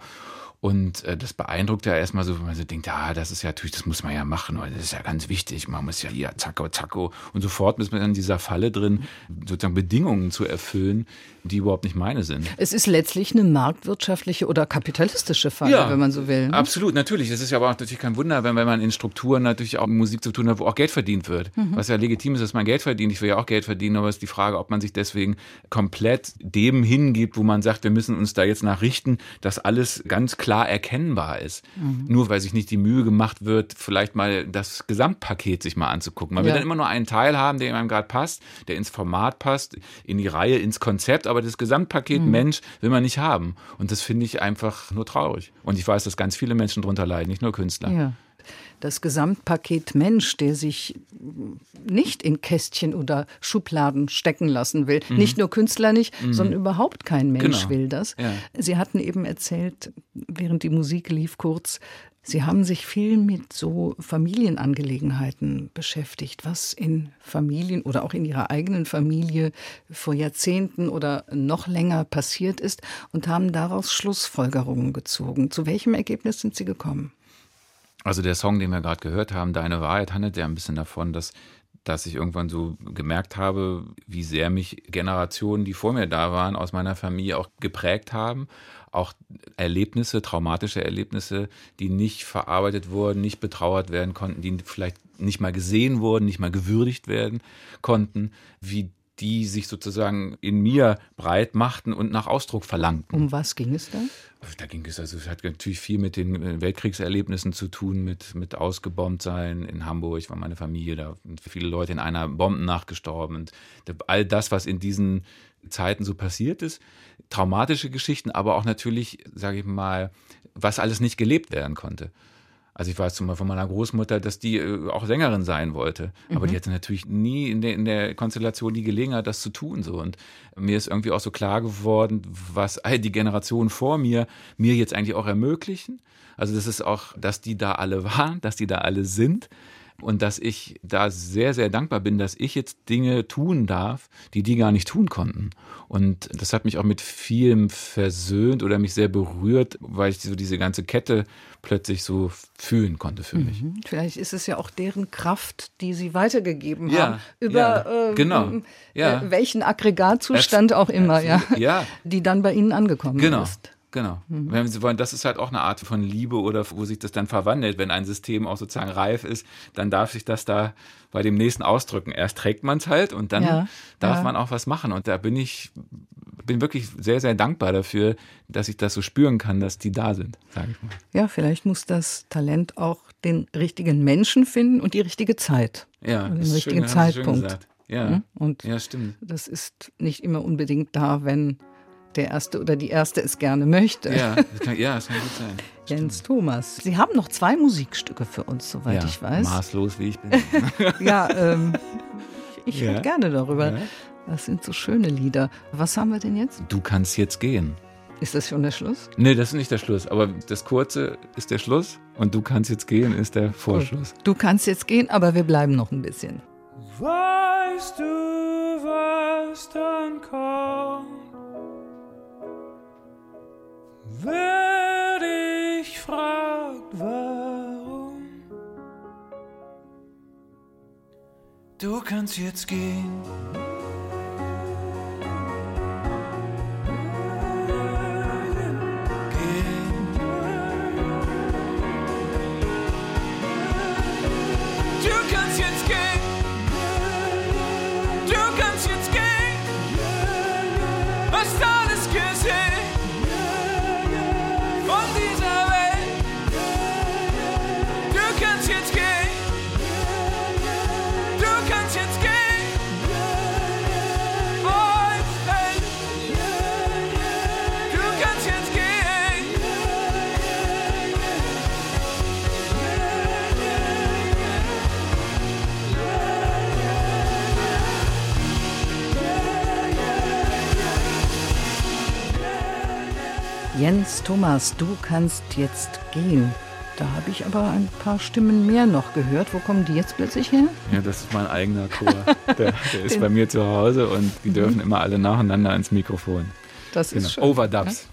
und äh, das beeindruckt ja erstmal so, wenn man so denkt, ja, das ist ja natürlich, das muss man ja machen, oder das ist ja ganz wichtig, man muss ja hier zacko, zacko und sofort ist man in dieser Falle drin, sozusagen Bedingungen zu erfüllen, die überhaupt nicht meine sind. Es ist letztlich eine marktwirtschaftliche oder kapitalistische Falle, ja, wenn man so will. Ne? Absolut, natürlich. Es ist ja aber auch natürlich kein Wunder, wenn, wenn man in Strukturen natürlich auch Musik zu tun hat, wo auch Geld verdient wird. Mhm. Was ja legitim ist, dass man Geld verdient. Ich will ja auch Geld verdienen, aber es ist die Frage, ob man sich deswegen komplett dem hingibt, wo man sagt, wir müssen uns da jetzt nachrichten, dass alles ganz klar erkennbar ist. Mhm. Nur weil sich nicht die Mühe gemacht wird, vielleicht mal das Gesamtpaket sich mal anzugucken. Man ja. will dann immer nur einen Teil haben, der einem gerade passt, der ins Format passt, in die Reihe, ins Konzept, aber das Gesamtpaket mhm. Mensch will man nicht haben. Und das finde ich einfach nur traurig. Und ich weiß, dass ganz viele Menschen drunter leiden, nicht nur Künstler. Ja. Das Gesamtpaket Mensch, der sich nicht in Kästchen oder Schubladen stecken lassen will. Mhm. Nicht nur Künstler nicht, mhm. sondern überhaupt kein Mensch genau. will das. Ja. Sie hatten eben erzählt, während die Musik lief kurz, Sie haben sich viel mit so Familienangelegenheiten beschäftigt, was in Familien oder auch in Ihrer eigenen Familie vor Jahrzehnten oder noch länger passiert ist und haben daraus Schlussfolgerungen gezogen. Zu welchem Ergebnis sind Sie gekommen? Also der Song, den wir gerade gehört haben, Deine Wahrheit, handelt ja ein bisschen davon, dass, dass ich irgendwann so gemerkt habe, wie sehr mich Generationen, die vor mir da waren, aus meiner Familie auch geprägt haben. Auch Erlebnisse, traumatische Erlebnisse, die nicht verarbeitet wurden, nicht betrauert werden konnten, die vielleicht nicht mal gesehen wurden, nicht mal gewürdigt werden konnten, wie die sich sozusagen in mir breit machten und nach Ausdruck verlangten. Um was ging es da? Da ging es, also es hat natürlich viel mit den Weltkriegserlebnissen zu tun, mit, mit Ausgebombtsein in Hamburg, war meine Familie da, und viele Leute in einer Bombennacht gestorben. Und all das, was in diesen Zeiten so passiert ist, traumatische Geschichten, aber auch natürlich, sage ich mal, was alles nicht gelebt werden konnte. Also ich weiß zum Beispiel von meiner Großmutter, dass die auch Sängerin sein wollte. Mhm. Aber die hatte natürlich nie in der, in der Konstellation die Gelegenheit, das zu tun. So. Und mir ist irgendwie auch so klar geworden, was all die Generationen vor mir mir jetzt eigentlich auch ermöglichen. Also das ist auch, dass die da alle waren, dass die da alle sind. Und dass ich da sehr, sehr dankbar bin, dass ich jetzt Dinge tun darf, die die gar nicht tun konnten. Und das hat mich auch mit vielem versöhnt oder mich sehr berührt, weil ich so diese ganze Kette plötzlich so fühlen konnte für mich. Mhm. Vielleicht ist es ja auch deren Kraft, die sie weitergegeben ja, haben, über ja, äh, genau, äh, ja. welchen Aggregatzustand Erf- auch immer, ja, ja, die dann bei Ihnen angekommen genau. ist. Genau. Mhm. Wenn Sie wollen, das ist halt auch eine Art von Liebe oder wo sich das dann verwandelt. Wenn ein System auch sozusagen reif ist, dann darf sich das da bei dem nächsten ausdrücken. Erst trägt man es halt und dann ja, darf ja. man auch was machen. Und da bin ich bin wirklich sehr, sehr dankbar dafür, dass ich das so spüren kann, dass die da sind, sage ich mal. Ja, vielleicht muss das Talent auch den richtigen Menschen finden und die richtige Zeit. Ja, den das ist richtigen schön, Zeitpunkt. Hast du schön gesagt. Ja, und ja, stimmt. Das ist nicht immer unbedingt da, wenn der Erste oder die Erste es gerne möchte. Ja, das kann, ja, das kann gut sein. Jens Thomas. Sie haben noch zwei Musikstücke für uns, soweit ja, ich weiß. Maßlos, wie ich bin. ja, ähm, ich, ich ja. rede gerne darüber. Ja. Das sind so schöne Lieder. Was haben wir denn jetzt? Du kannst jetzt gehen. Ist das schon der Schluss? Nee, das ist nicht der Schluss. Aber das Kurze ist der Schluss und du kannst jetzt gehen ist der Vorschluss. Du kannst jetzt gehen, aber wir bleiben noch ein bisschen. Weißt du, was dann kommt? Wer dich fragt, warum? Du kannst jetzt gehen. Gehen. Du kannst jetzt gehen. Du kannst jetzt gehen. Hast alles gesehen. Du kannst jetzt gehen. Jens Thomas, du kannst jetzt gehen. Da habe ich aber ein paar Stimmen mehr noch gehört. Wo kommen die jetzt plötzlich her? Ja, das ist mein eigener Chor. Der, der ist bei mir zu Hause und die dürfen immer alle nacheinander ins Mikrofon. Das ist genau. schön. Overdubs.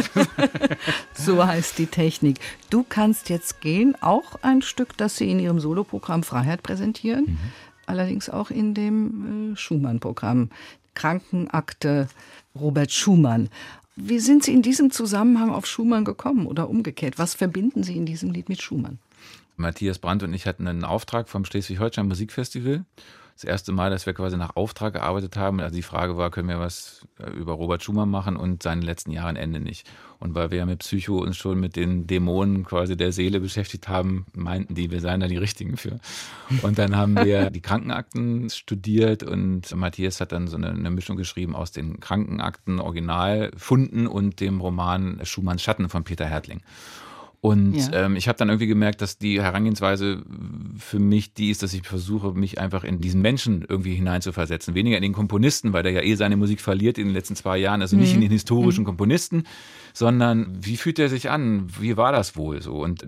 So heißt die Technik. Du kannst jetzt gehen, auch ein Stück, das Sie in Ihrem Soloprogramm Freiheit präsentieren, mhm. allerdings auch in dem äh, Schumann-Programm Krankenakte Robert Schumann. Wie sind Sie in diesem Zusammenhang auf Schumann gekommen oder umgekehrt? Was verbinden Sie in diesem Lied mit Schumann? Matthias Brandt und ich hatten einen Auftrag vom Schleswig-Holstein Musikfestival. Das erste Mal, dass wir quasi nach Auftrag gearbeitet haben. Also die Frage war, können wir was über Robert Schumann machen und seine letzten Jahre Ende nicht. Und weil wir ja mit Psycho uns schon mit den Dämonen quasi der Seele beschäftigt haben, meinten die, wir seien da die Richtigen für. Und dann haben wir die Krankenakten studiert und Matthias hat dann so eine, eine Mischung geschrieben aus den Krankenakten Originalfunden und dem Roman Schumanns Schatten von Peter Härtling. Und ja. ähm, ich habe dann irgendwie gemerkt, dass die Herangehensweise für mich die ist, dass ich versuche, mich einfach in diesen Menschen irgendwie hineinzuversetzen. Weniger in den Komponisten, weil der ja eh seine Musik verliert in den letzten zwei Jahren. Also nicht mhm. in den historischen mhm. Komponisten, sondern wie fühlt er sich an? Wie war das wohl so? Und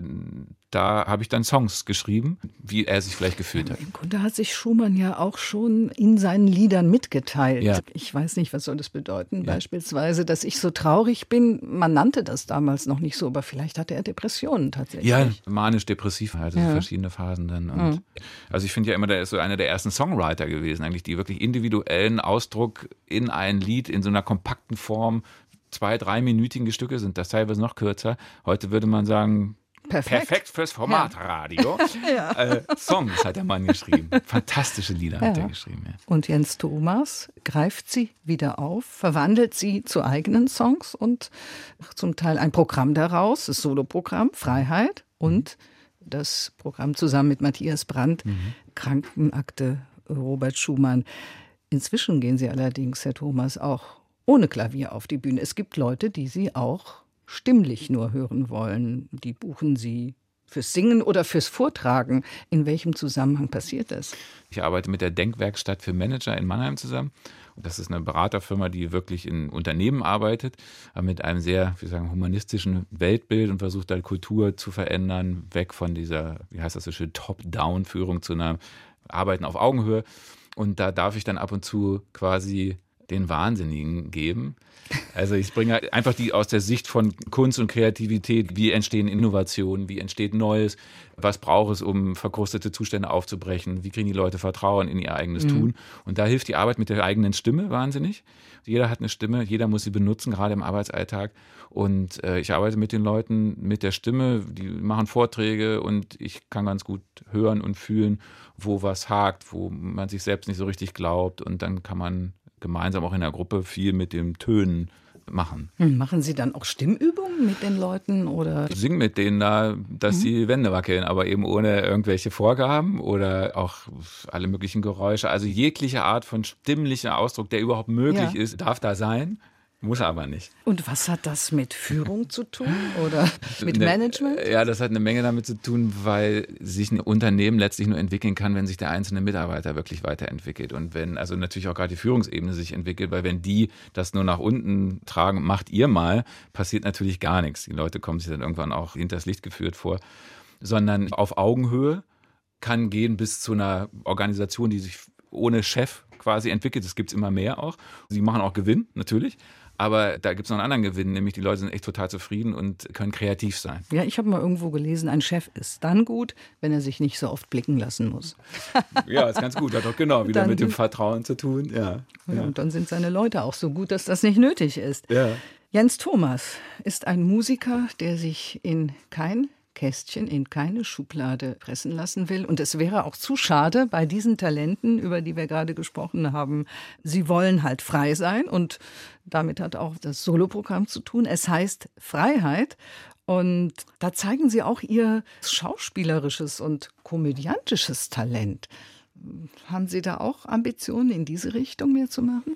da habe ich dann Songs geschrieben, wie er sich vielleicht gefühlt hat. Im Grunde hat sich Schumann ja auch schon in seinen Liedern mitgeteilt. Ja. Ich weiß nicht, was soll das bedeuten? Ja. Beispielsweise, dass ich so traurig bin. Man nannte das damals noch nicht so, aber vielleicht hatte er Depressionen tatsächlich. Ja, manisch-depressiv, also ja. verschiedene Phasen dann. Und mhm. Also ich finde ja immer, der ist so einer der ersten Songwriter gewesen, eigentlich, die wirklich individuellen Ausdruck in ein Lied in so einer kompakten Form, zwei-, dreiminütige Stücke sind das teilweise noch kürzer. Heute würde man sagen, Perfekt. Perfekt fürs Formatradio. Ja. äh, Songs hat der Mann geschrieben. Fantastische Lieder ja. hat er geschrieben. Ja. Und Jens Thomas greift sie wieder auf, verwandelt sie zu eigenen Songs und macht zum Teil ein Programm daraus, das Soloprogramm Freiheit und das Programm zusammen mit Matthias Brandt, mhm. Krankenakte Robert Schumann. Inzwischen gehen Sie allerdings, Herr Thomas, auch ohne Klavier auf die Bühne. Es gibt Leute, die Sie auch stimmlich nur hören wollen. Die buchen Sie fürs Singen oder fürs Vortragen. In welchem Zusammenhang passiert das? Ich arbeite mit der Denkwerkstatt für Manager in Mannheim zusammen. Das ist eine Beraterfirma, die wirklich in Unternehmen arbeitet, mit einem sehr, wie sagen, humanistischen Weltbild und versucht da Kultur zu verändern, weg von dieser, wie heißt das so schön, Top-Down-Führung zu einer Arbeiten auf Augenhöhe. Und da darf ich dann ab und zu quasi den Wahnsinnigen geben. Also ich bringe einfach die aus der Sicht von Kunst und Kreativität, wie entstehen Innovationen, wie entsteht Neues, was braucht es, um verkrustete Zustände aufzubrechen, wie kriegen die Leute Vertrauen in ihr eigenes mhm. Tun. Und da hilft die Arbeit mit der eigenen Stimme wahnsinnig. Jeder hat eine Stimme, jeder muss sie benutzen, gerade im Arbeitsalltag. Und äh, ich arbeite mit den Leuten mit der Stimme, die machen Vorträge und ich kann ganz gut hören und fühlen, wo was hakt, wo man sich selbst nicht so richtig glaubt. Und dann kann man gemeinsam auch in der Gruppe viel mit den Tönen machen. Machen Sie dann auch Stimmübungen mit den Leuten? Oder? Ich singe mit denen da, dass mhm. die Wände wackeln, aber eben ohne irgendwelche Vorgaben oder auch alle möglichen Geräusche. Also jegliche Art von stimmlicher Ausdruck, der überhaupt möglich ja. ist, darf da sein. Muss aber nicht. Und was hat das mit Führung zu tun oder mit ne, Management? Ja, das hat eine Menge damit zu tun, weil sich ein Unternehmen letztlich nur entwickeln kann, wenn sich der einzelne Mitarbeiter wirklich weiterentwickelt. Und wenn, also natürlich auch gerade die Führungsebene sich entwickelt, weil wenn die das nur nach unten tragen, macht ihr mal, passiert natürlich gar nichts. Die Leute kommen sich dann irgendwann auch hinters Licht geführt vor. Sondern auf Augenhöhe kann gehen bis zu einer Organisation, die sich ohne Chef quasi entwickelt. Das gibt es immer mehr auch. Sie machen auch Gewinn, natürlich. Aber da gibt es noch einen anderen Gewinn, nämlich die Leute sind echt total zufrieden und können kreativ sein. Ja, ich habe mal irgendwo gelesen, ein Chef ist dann gut, wenn er sich nicht so oft blicken lassen muss. Ja, ist ganz gut, hat doch genau wieder dann, mit dem Vertrauen zu tun. Ja, ja, ja. Und dann sind seine Leute auch so gut, dass das nicht nötig ist. Ja. Jens Thomas ist ein Musiker, der sich in kein Kästchen, in keine Schublade pressen lassen will. Und es wäre auch zu schade bei diesen Talenten, über die wir gerade gesprochen haben. Sie wollen halt frei sein und damit hat auch das Soloprogramm zu tun. Es heißt Freiheit und da zeigen Sie auch Ihr schauspielerisches und komödiantisches Talent. Haben Sie da auch Ambitionen, in diese Richtung mehr zu machen?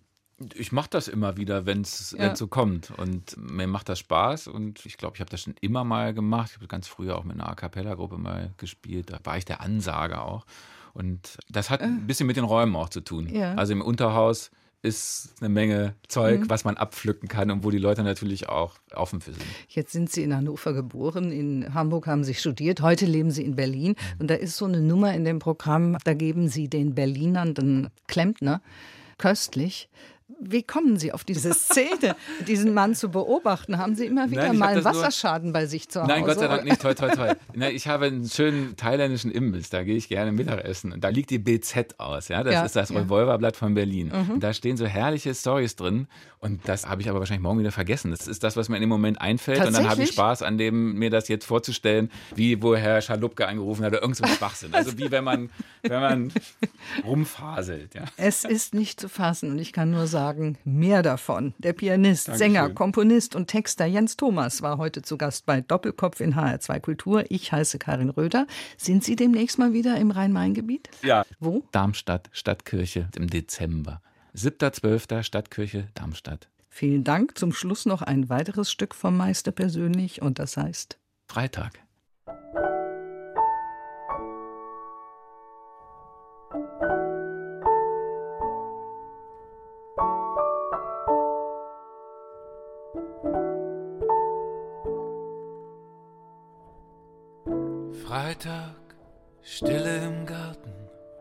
Ich mache das immer wieder, wenn es ja. so kommt und mir macht das Spaß und ich glaube, ich habe das schon immer mal gemacht. Ich habe ganz früher auch mit einer A-Cappella-Gruppe mal gespielt, da war ich der Ansager auch und das hat äh. ein bisschen mit den Räumen auch zu tun. Ja. Also im Unterhaus ist eine Menge Zeug, Mhm. was man abpflücken kann und wo die Leute natürlich auch offen für sind. Jetzt sind Sie in Hannover geboren, in Hamburg haben Sie studiert, heute leben Sie in Berlin. Und da ist so eine Nummer in dem Programm, da geben Sie den Berlinern den Klempner köstlich. Wie kommen Sie auf diese Szene, diesen Mann zu beobachten? Haben Sie immer wieder Nein, ich mal hab einen das nur- Wasserschaden bei sich zu Hause? Nein, Gott sei Dank nicht. Toi, toi, toi. Na, ich habe einen schönen thailändischen Imbiss, da gehe ich gerne Mittagessen. Und da liegt die B Z aus. Ja? Das Ja, ist das ja. Revolverblatt von Berlin. Mhm. Und da stehen so herrliche Storys drin. Und das habe ich aber wahrscheinlich morgen wieder vergessen. Das ist das, was mir in dem Moment einfällt. Und dann habe ich Tatsächlich? Spaß an dem, mir das jetzt vorzustellen, wie wo Herr Schalupke angerufen hat oder irgend so ein Schwachsinn. Also wie wenn man, wenn man rumfaselt. Ja. Es ist nicht zu fassen und ich kann nur sagen, mehr davon. Der Pianist, Dankeschön. Sänger, Komponist und Texter Jens Thomas war heute zu Gast bei Doppelkopf in H R zwei Kultur. Ich heiße Karin Röder. Sind Sie demnächst mal wieder im Rhein-Main-Gebiet? Ja. Wo? Darmstadt, Stadtkirche im Dezember. siebter zwölfter Stadtkirche, Darmstadt. Vielen Dank. Zum Schluss noch ein weiteres Stück vom Meister persönlich und das heißt Freitag. Freitag, Stille im Garten,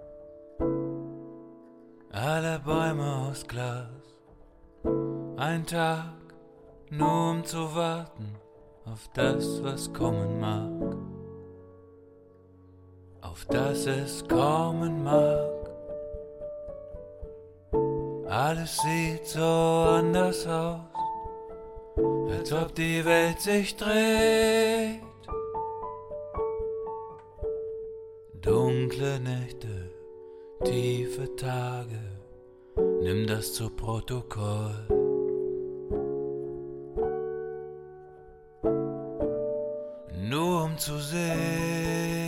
alle Bäume aus Glas. Ein Tag, nur um zu warten auf das, was kommen mag. Auf das es kommen mag. Alles sieht so anders aus, als ob die Welt sich dreht. Dunkle Nächte, tiefe Tage, nimm das zu Protokoll. Nur um zu sehen,